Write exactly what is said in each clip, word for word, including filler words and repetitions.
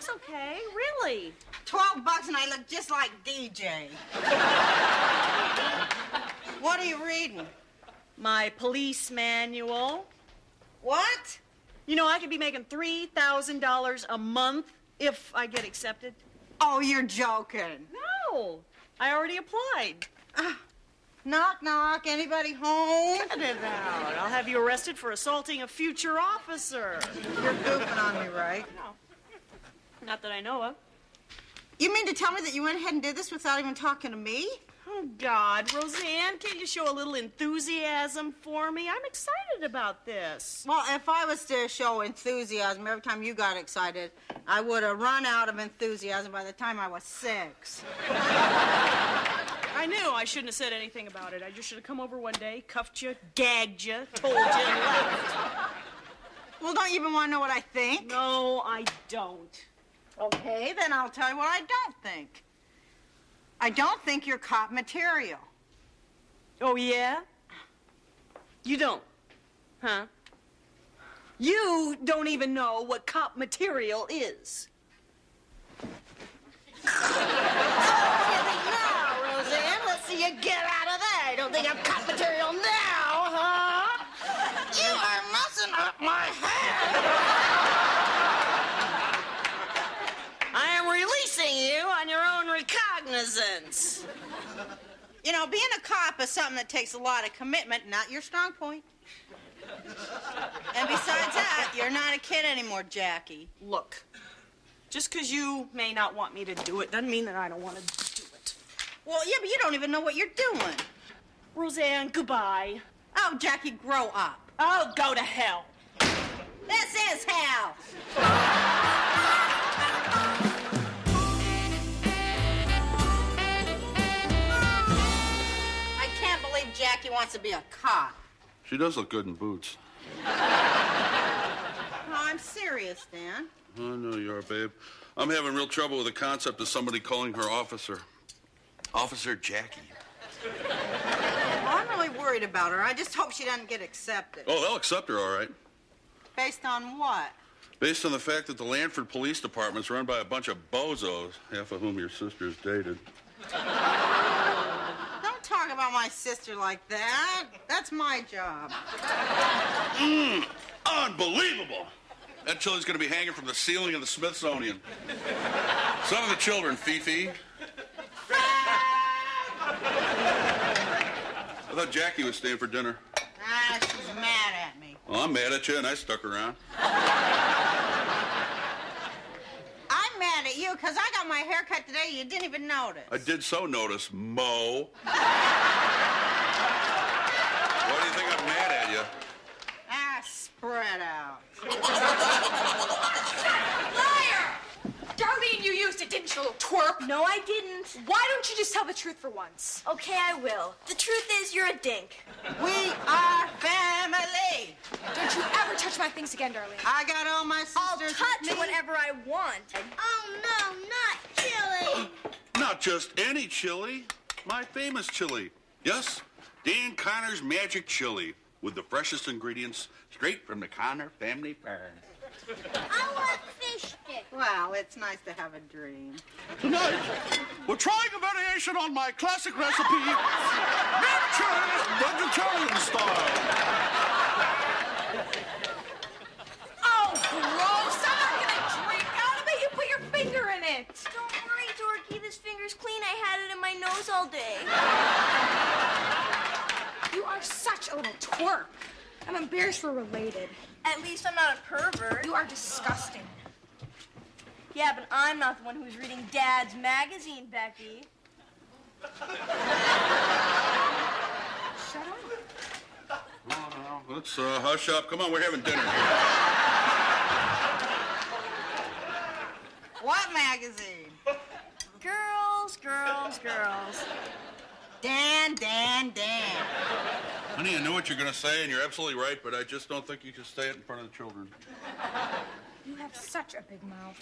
bucks, okay? Really? Twelve bucks and I look just like D J. What are you reading? My police manual. What? You know, I could be making three thousand dollars a month if I get accepted. Oh, you're joking. No, I already applied. Uh, knock, knock. Anybody home? Cut it out. I'll have you arrested for assaulting a future officer. You're goofing on me, right? No, not that I know of. You mean to tell me that you went ahead and did this without even talking to me? Oh, God, Roseanne, can't you show a little enthusiasm for me? I'm excited about this. Well, if I was to show enthusiasm every time you got excited, I would have run out of enthusiasm by the time I was six. I knew I shouldn't have said anything about it. I just should have come over one day, cuffed you, gagged you, told you, and left. Well, don't you even want to know what I think? No, I don't. Okay, then I'll tell you what I don't think. I don't think you're cop material. Oh, yeah? You don't, huh? You don't even know what cop material is. Oh, what do you think now, Roseanne? Let's see you get out of there. I don't think I'm cop material now, huh? You are messing up my head. I am releasing you on your own recognizance. You know, being a cop is something that takes a lot of commitment, not your strong point. And besides that, you're not a kid anymore, Jackie. Look, just because you may not want me to do it doesn't mean that I don't want to do it. Well, yeah, but you don't even know what you're doing. Roseanne, goodbye. Oh, Jackie, grow up. Oh, go to hell. This is hell. I can't believe Jackie wants to be a cop. She does look good in boots. No, I'm serious, Dan. I know you are, babe. I'm having real trouble with the concept of somebody calling her officer. Officer Jackie. Well, I'm really worried about her. I just hope she doesn't get accepted. Oh, they'll accept her, all right. Based on what? Based on the fact that the Lanford Police Department's run by a bunch of bozos, half of whom your sister's dated. Don't talk about my sister like that. That's my job. Mmm, unbelievable. That chili's going to be hanging from the ceiling of the Smithsonian. Some of the children, Fifi. I thought Jackie was staying for dinner. Ah, she's mad at me. Well, I'm mad at you, and I stuck around. I'm mad at you because I got my hair cut today. You didn't even notice. I did so notice, Mo. Why do you think I'm mad at you? Ah, spread out. Liar! Darlene, you used it, didn't you, little twerp? No, I didn't. Why don't you just tell the truth for once? Okay, I will. The truth is, you're a dink. We are family. Don't you ever touch my things again, Darlene. I got all my I'll sisters touch with me. whatever I want. Oh, no, not chili. Not just any chili. My famous chili. Yes, Dan Connor's Magic Chili. With the freshest ingredients straight from the Connor family farm. I want fish sticks. Well, it's nice to have a dream. Tonight, we're trying a variation on my classic recipe, Magic Chili vegetarian style. Oh, gross! I'm not gonna drink out of it. You put your finger in it. Don't worry, Dorky. This finger's clean. I had it in my nose all day. You are such a little twerp. I'm embarrassed we're related. At least I'm not a pervert. You are disgusting. Yeah, but I'm not the one who's reading Dad's magazine, Becky. Shut up. Oh, no. Let's uh, hush up. Come on, we're having dinner here. What magazine? Girls, girls, girls. Dan, Dan, Dan. Honey, I know what you're going to say, and you're absolutely right, but I just don't think you should say it in front of the children. You have such a big mouth.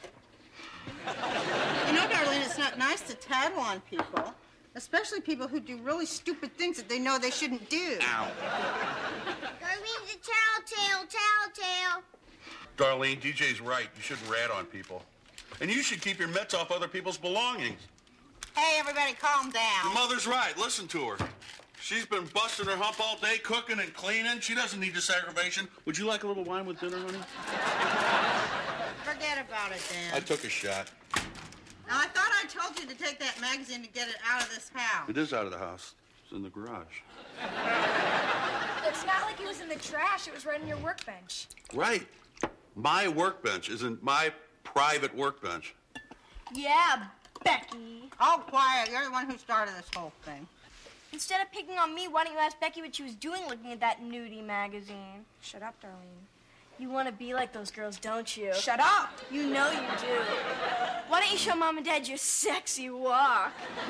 You know, Darlene, it's not nice to tattle on people, especially people who do really stupid things that they know they shouldn't do. Ow. Darlene's a tattletale, tattletale. Darlene, D J's right. You shouldn't rat on people. And you should keep your mitts off other people's belongings. Hey, everybody, calm Your down. mother's right. Listen to her. She's been busting her hump all day, cooking and cleaning. She doesn't need this aggravation. Would you like a little wine with dinner, honey? Forget about it, I Dan. took a shot. Now, I thought I told you to take that magazine to get it out of this house. It is out of the house. It's in the garage. It's not like it was in the trash. It was right on your workbench. Right. My workbench isn't my private workbench. Yeah, Becky. Oh, quiet. You're the one who started this whole thing. Instead of picking on me, why don't you ask Becky what she was doing looking at that nudie magazine? Shut up, Darlene. You want to be like those girls, don't you? Shut up! You know you do. Why don't you show Mom and Dad your sexy walk?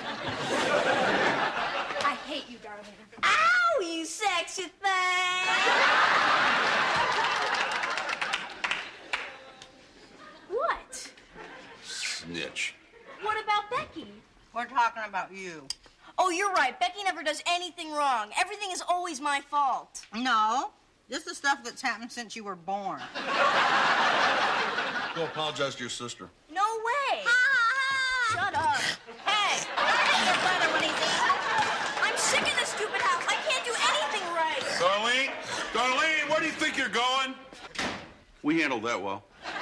I hate you, Darlene. Ow, you sexy thing! What? Snitch. What about Becky? We're talking about you. Oh, you're right. Becky never does anything wrong. Everything is always my fault. No, just the stuff that's happened since you were born. Go apologize to your sister. No way. Shut up. Hey, don't hit your brother when he's eating. I'm sick of this stupid house. I can't do anything right. Darlene? Darlene, where do you think you're going? We handled that well.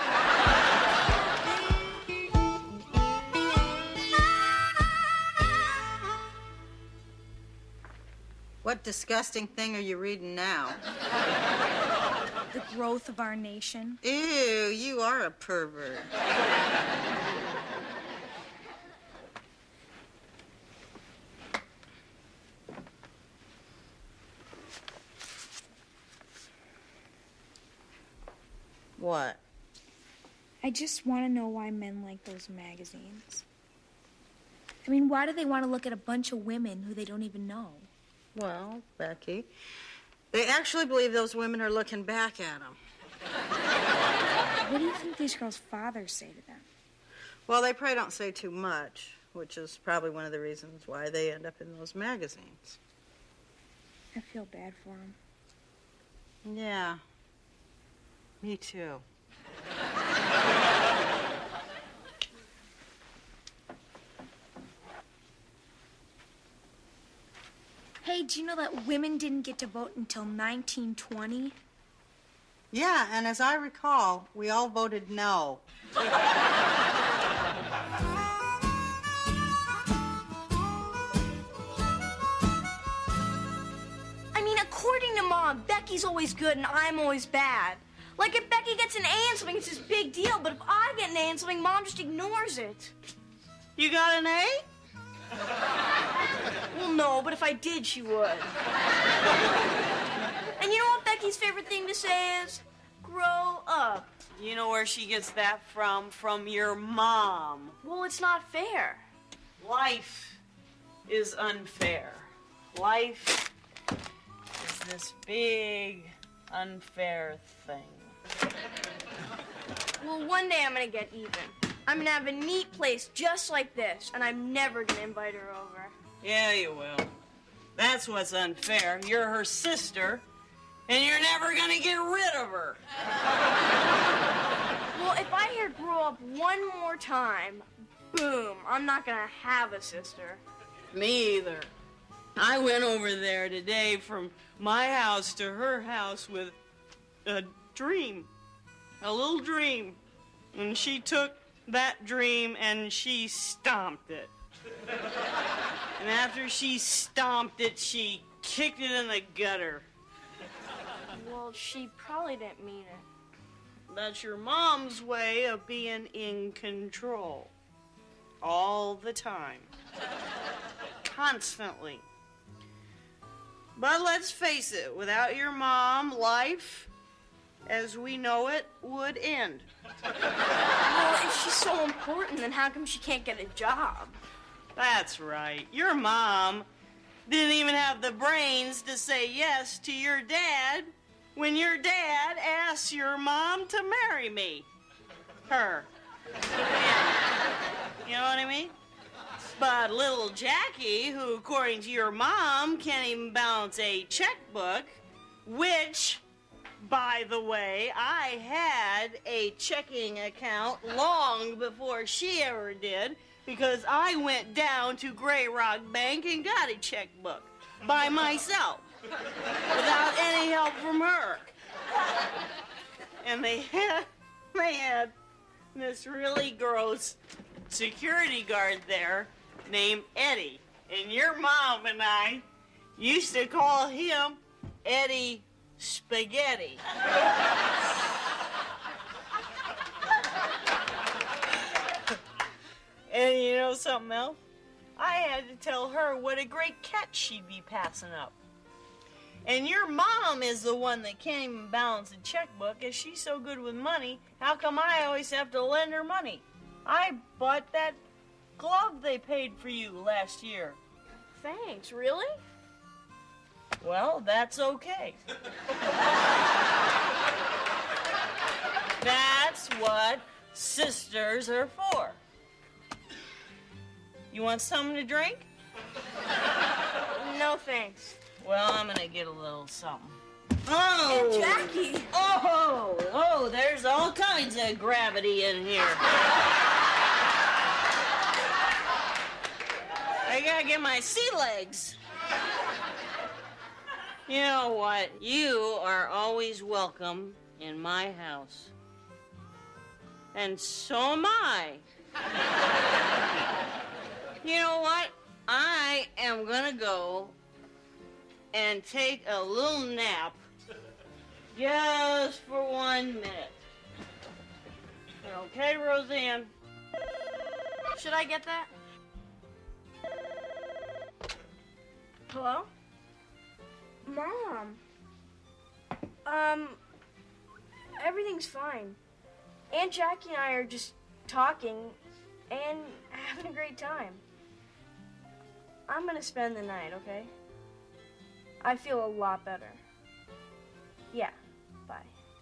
What disgusting thing are you reading now? The growth of our nation. Ew, you are a pervert. What? I just want to know why men like those magazines. I mean, why do they want to look at a bunch of women who they don't even know? Well, Becky, they actually believe those women are looking back at them. What do you think these girls' fathers say to them? Well, they probably don't say too much, which is probably one of the reasons why they end up in those magazines. I feel bad for them. Yeah, me too. Hey, do you know that women didn't get to vote until nineteen twenty? Yeah, and as I recall, we all voted no. I mean, according to Mom, Becky's always good and I'm always bad. Like, if Becky gets an A in something, it's this big deal, but if I get an A in something, Mom just ignores it. You got an A? Well, no, but if I did, she would. And you know what Becky's favorite thing to say is? Grow up. You know where she gets that from? From your mom. Well, it's not fair. Life is unfair. Life is this big, unfair thing. Well, one day I'm gonna get even. I'm gonna have a neat place just like this, and I'm never gonna invite her over. Yeah, you will. That's what's unfair. You're her sister, and you're never gonna get rid of her. Well, if I hear grow up one more time, boom, I'm not gonna have a sister. Me either. I went over there today from my house to her house with a dream, a little dream. And she took that dream and she stomped it. And after she stomped it, she kicked it in the gutter. Well, she probably didn't mean it. That's your mom's way of being in control. All the time. Constantly. But let's face it, without your mom, life, as we know it, would end. Well, if she's so important, then how come she can't get a job? That's right. Your mom didn't even have the brains to say yes to your dad when your dad asked your mom to marry me. Her. You know what I mean? But little Jackie, who according to your mom can't even balance a checkbook, which, by the way, I had a checking account long before she ever did because I went down to Grey Rock Bank and got a checkbook by myself without any help from her. And they had, they had this really gross security guard there named Eddie. And your mom and I used to call him Eddie Spaghetti. And you know something else? I had to tell her what a great catch she'd be passing up. And your mom is the one that can't even balance a checkbook. If she's so good with money, how come I always have to lend her money? I bought that glove they paid for you last year. Thanks, really? Well, that's okay. That's what sisters are for. You want something to drink? No, thanks. Well, I'm gonna get a little something. Oh! Aunt Jackie! Oh! Oh, there's all kinds of gravity in here. I gotta get my sea legs. You know what? You are always welcome in my house. And so am I. You know what? I am gonna go and take a little nap just for one minute. Okay, Roseanne? Should I get that? Hello? Mom. Um, everything's fine. Aunt Jackie and I are just talking and having a great time. I'm gonna spend the night, okay? I feel a lot better. Yeah, bye.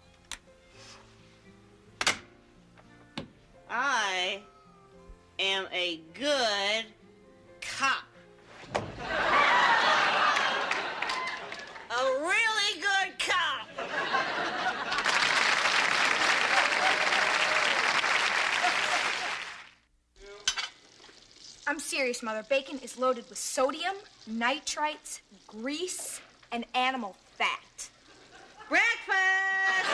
I am a good cop. A really good cop. I'm serious, Mother. Bacon is loaded with sodium, nitrites, grease, and animal fat. Breakfast!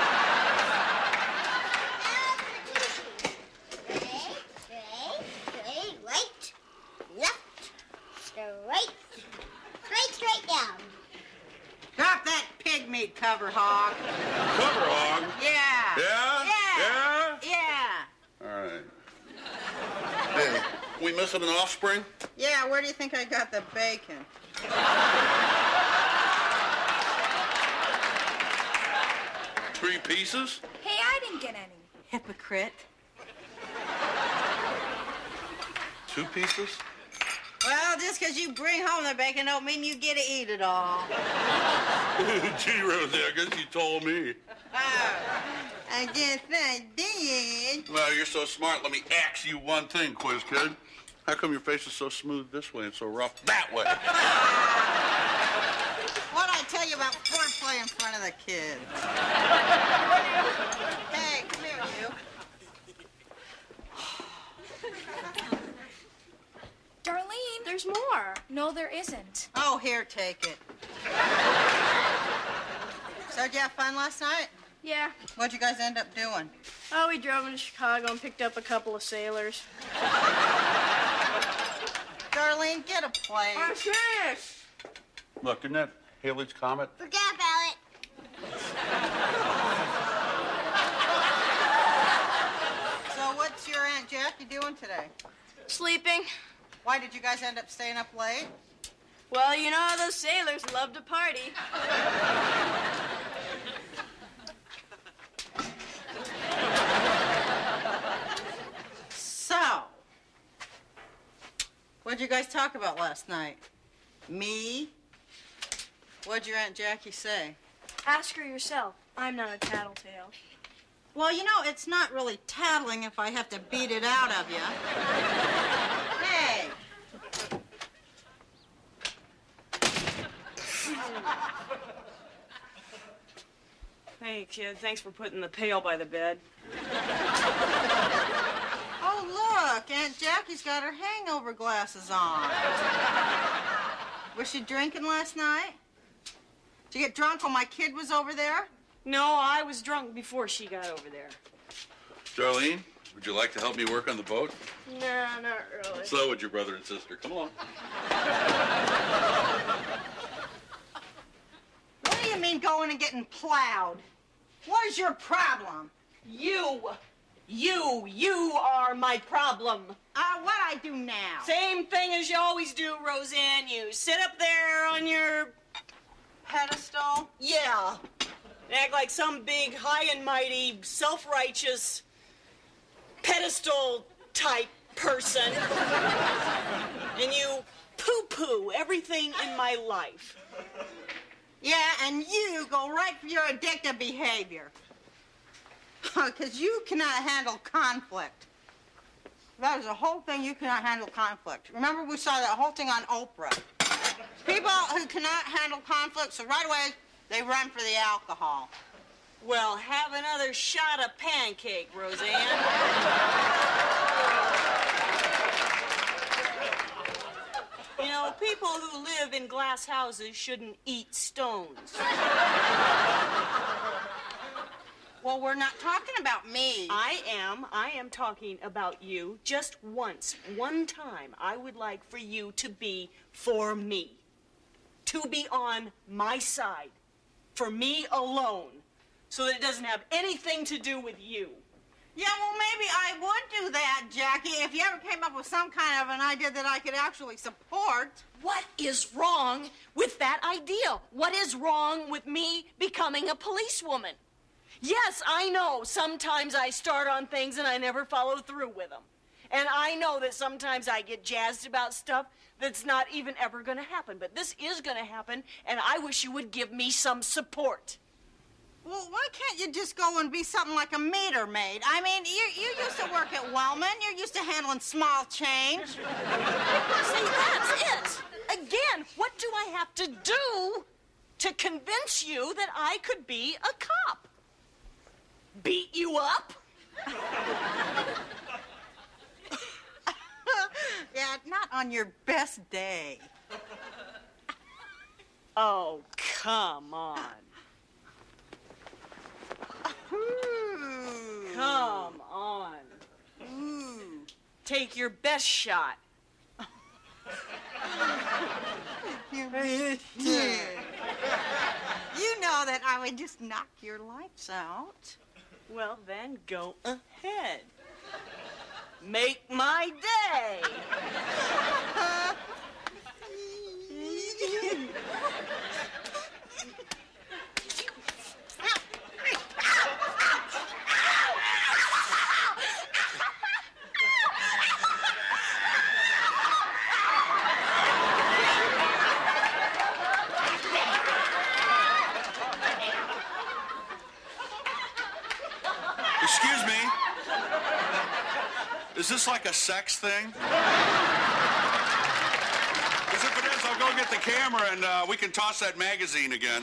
Straight, straight, straight, right, left, straight, straight, straight down. Drop that pig meat cover hog. Cover hog? Yeah. Yeah? Yeah. Yeah. All right. Hey, we missing an offspring? Yeah, where do you think I got the bacon? Three pieces? Hey, I didn't get any. Hypocrite. Two pieces? Well, just because you bring home the bacon don't mean you get to eat it all. Gee, Rosie, I guess you told me. Oh, I guess I did. Well, you're so smart. Let me ask you one thing, quiz kid. How come your face is so smooth this way and so rough that way? What'd I tell you about foreplay in front of the kids? Hey, come here, you. Darlene. There's more. No, there isn't. Oh, here, take it. So, did you have fun last night? Yeah. What'd you guys end up doing? Oh, we drove into Chicago and picked up a couple of sailors. Darlene, get a plate. I'm serious. Look, isn't that Haley's Comet? Forget about it. So, what's your Aunt Jackie doing today? Sleeping. Why did you guys end up staying up late? Well, you know how those sailors love to party. So, what'd you guys talk about last night? Me? What'd your Aunt Jackie say? Ask her yourself. I'm not a tattletale. Well, you know, it's not really tattling if I have to beat it out of you. Hey! Hey, kid, thanks for putting the pail by the bed. Oh, look, Aunt Jackie's got her hangover glasses on. Was she drinking last night? Did you get drunk when my kid was over there? No, I was drunk before she got over there. Darlene, would you like to help me work on the boat? Nah, not really. So would your brother and sister. Come along. What do you mean going and getting plowed? What is your problem? You! You! You are my problem. Uh, what I do now? Same thing as you always do, Roseanne. You sit up there on your... pedestal? Yeah. Act like some big, high and mighty, self-righteous, pedestal-type person. And you poo-poo everything in my life. Yeah, and you go right for your addictive behavior. Because you cannot handle conflict. That is the whole thing, you cannot handle conflict. Remember we saw that whole thing on Oprah. People who cannot handle conflict, so right away, they run for the alcohol. Well, have another shot of pancake, Roseanne. You know, people who live in glass houses shouldn't eat stones. Well, we're not talking about me. I am. I am talking about you. Just once, one time, I would like for you to be for me. To be on my side. For me alone. So that it doesn't have anything to do with you. Yeah, well, maybe I would do that, Jackie, if you ever came up with some kind of an idea that I could actually support. What is wrong with that idea? What is wrong with me becoming a policewoman? Yes, I know sometimes I start on things and I never follow through with them. And I know that sometimes I get jazzed about stuff that's not even ever going to happen. But this is going to happen, and I wish you would give me some support. Well, why can't you just go and be something like a meter maid? I mean, you, you used to work at Wellman. You're used to handling small change. See, that's it. Again, what do I have to do to convince you that I could be a cop? Beat you up? Yeah, not on your best day. Oh, come on. Ooh. Come on. Ooh. Take your best shot. You know that I would just knock your lights out. Well, then go ahead. Make my day. Excuse me. Is this like a sex thing? Because if it is, I'll go get the camera and uh, we can toss that magazine again.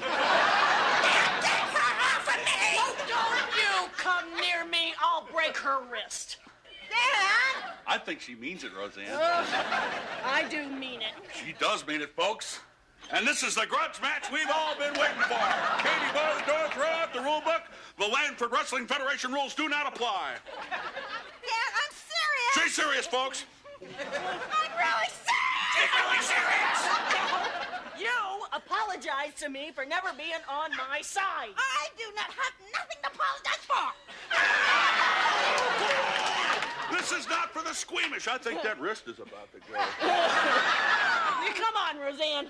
Don't you come near me. I'll break her wrist. Dad! I think she means it, Roseanne. I do mean it. She does mean it, folks. And this is the grudge match we've all been waiting for. Katie, bar the door, throw out the rule book. The Lanford Wrestling Federation rules do not apply. Dad, I'm serious. She's serious, folks. I'm really serious. She's really serious. You apologize to me for never being on my side. I do not have nothing to apologize for. This is not for the squeamish. I think that wrist is about to go. You come on, Roseanne.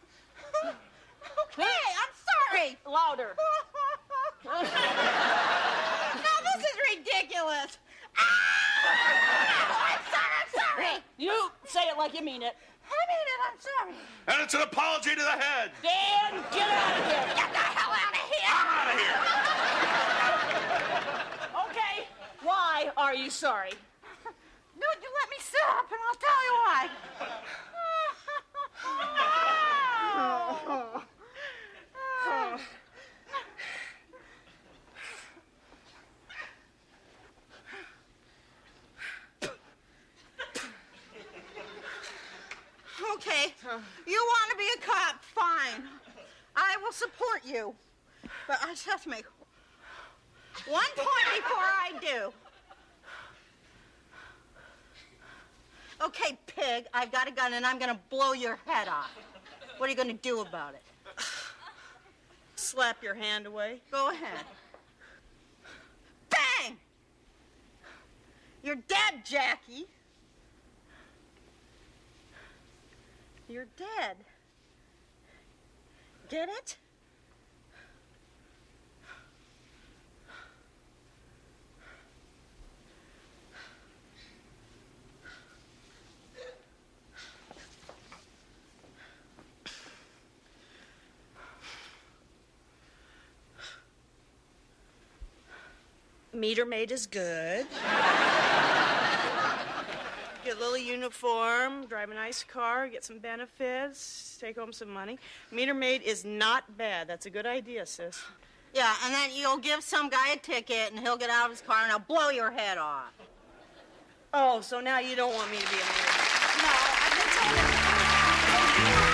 Okay, I'm sorry. Louder. No, this is ridiculous. Ah! I'm sorry, I'm sorry. You say it like you mean it. I mean it, I'm sorry. And it's an apology to the head. Dan, get out of here. Get the hell out of here. I'm out of here. Okay, why are you sorry? No, you let me sit up and I'll tell you why. support you, but I just have to make one point before I do. Okay, pig, I've got a gun and I'm gonna blow your head off. What are you gonna do about it? Slap your hand away. Go ahead. Bang! You're dead, Jackie. You're dead. Get it? Meter maid is good. Get a little uniform, drive a nice car, get some benefits, take home some money. Meter maid is not bad. That's a good idea, sis. Yeah, and then you'll give some guy a ticket, and he'll get out of his car, and I'll blow your head off. Oh, so now you don't want me to be a meter maid. No, I've been told it.